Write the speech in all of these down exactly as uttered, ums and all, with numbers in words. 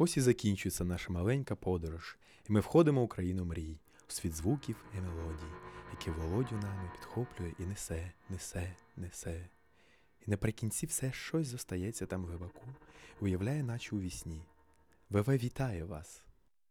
Ось і закінчується наша маленька подорож, і ми входимо у країну мрій, у світ звуків і мелодій, які Володю нами підхоплює і несе, несе, несе. І наприкінці все щось зостається там глибоко, уявляє, наче у вісні. ВВ вітає вас!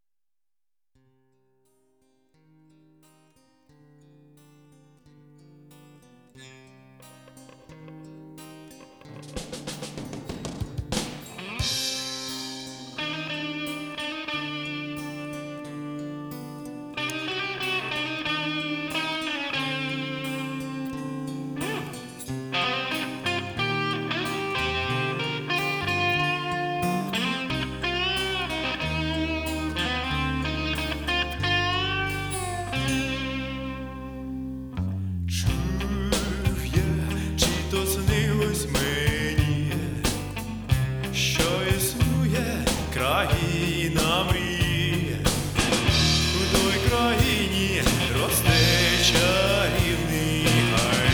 Країна мрій, у той країні росте чарівний гай.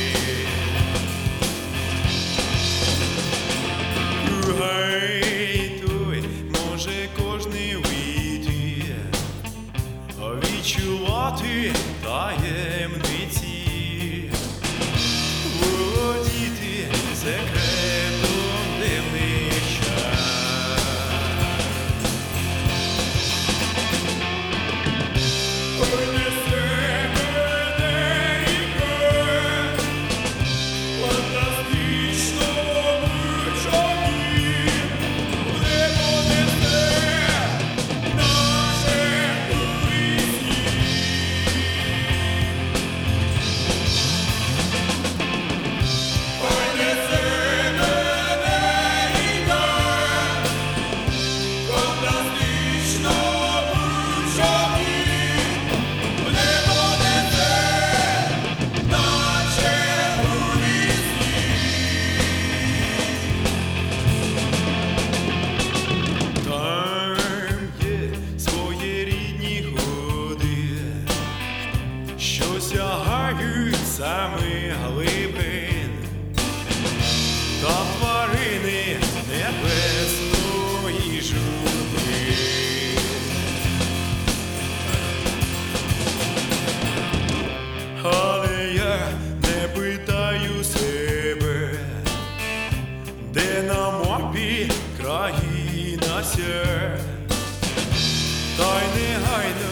У гай той може кожний вийти, відчувати таємниці, володіти секретом дивних чар. Самих глибин та тварини небесної журби. Але я не питаю себе, де на мапі країна ся, та й негайно